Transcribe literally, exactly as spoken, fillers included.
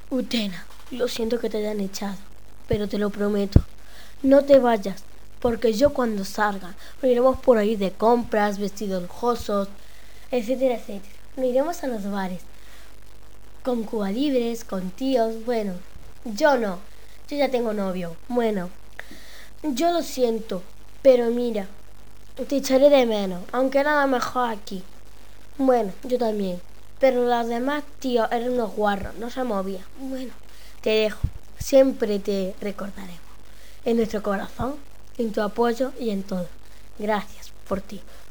Utena, lo siento que te hayan echado, pero te lo prometo, no te vayas, porque yo cuando salga, nos iremos por ahí de compras, vestidos lujosos, etcétera, etcétera. Nos iremos a los bares, con Cuba Libres, con tíos, bueno, yo no, yo ya tengo novio, bueno, yo lo siento, pero mira, te echaré de menos, aunque nada mejor aquí. Bueno, yo también. Pero los demás tíos eran unos guarros, no se movían. Bueno, te dejo. Siempre te recordaremos. En nuestro corazón, en tu apoyo y en todo. Gracias por ti.